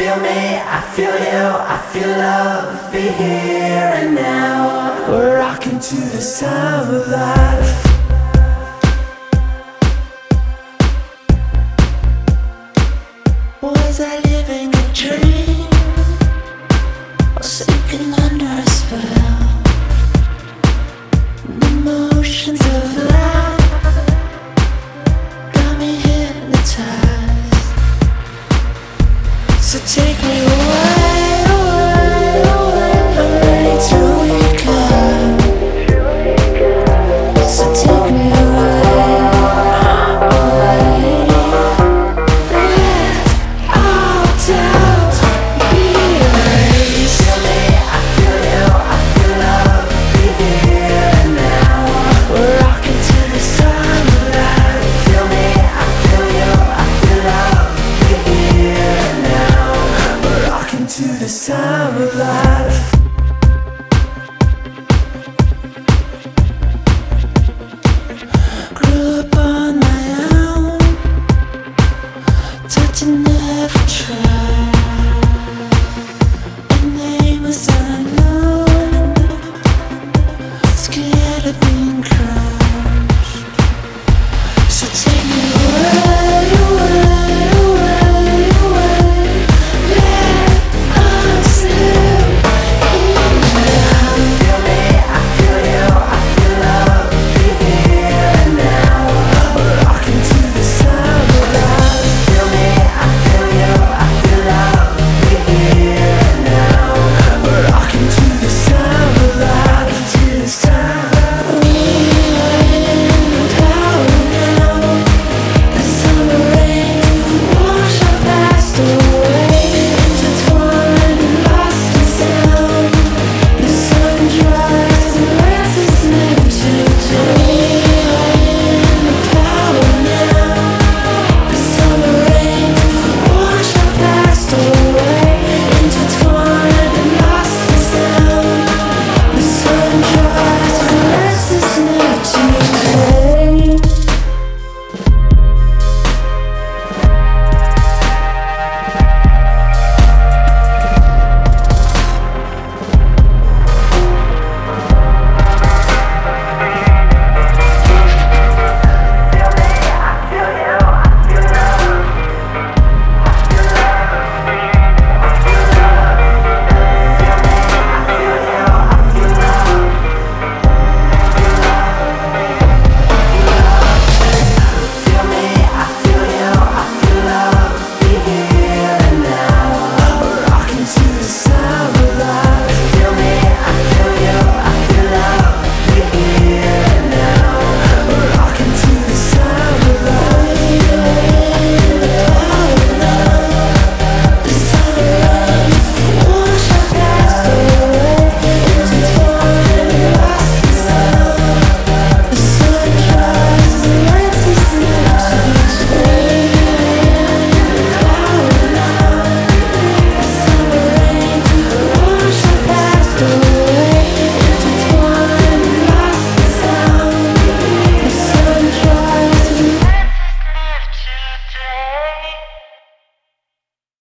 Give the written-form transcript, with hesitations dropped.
feel me, I feel you, I feel love. Be here and now. We're rocking to this time of life. Was I living a dream, or sinking under a spell? The motions of life got me hypnotized. So take me away, away, away. I'm ready to wake up. So take me away, away. Let all doubt be erased. Feel me, I feel you, I feel love. Be here and now. We're rocking to this time of life. Feel me, I feel you, I feel love. Be here and now. We're rocking to this time of life.